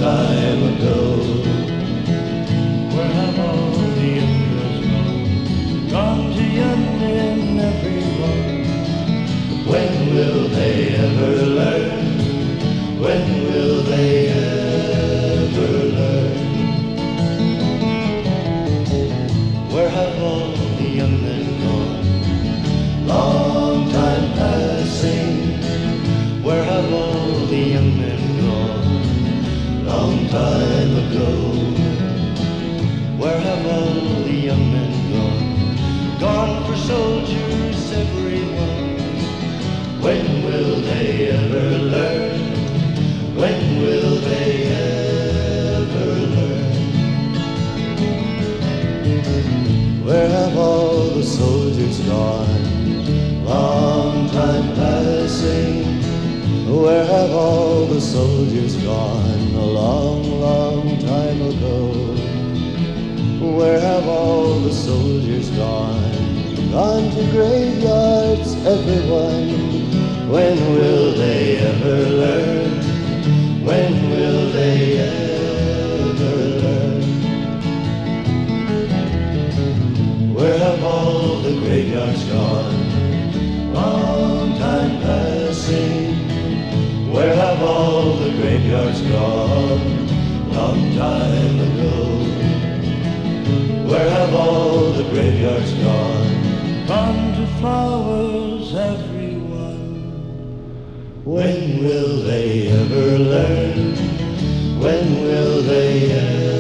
time ago. Where have all the young girls gone? Gone to young men, everyone. When will they ever learn? When will they ever learn? Where have all the young men gone? Long time passing. Where have all the young men gone? Long time ago. Where have all the young men gone? Gone for soldiers, everyone. When will they ever learn? When will they ever learn? Where have all the soldiers gone? Long time passing. Where have all the soldiers gone? A long, long time ago. Where have all the soldiers gone? Gone to graveyards, everyone. When will they ever learn? When will they ever learn? Where have all the graveyards gone? Long time passing. Where have all the graveyards gone? Long time ago. Where have all the graveyards gone? Gone to flowers, everyone. When will they ever learn? When will they ever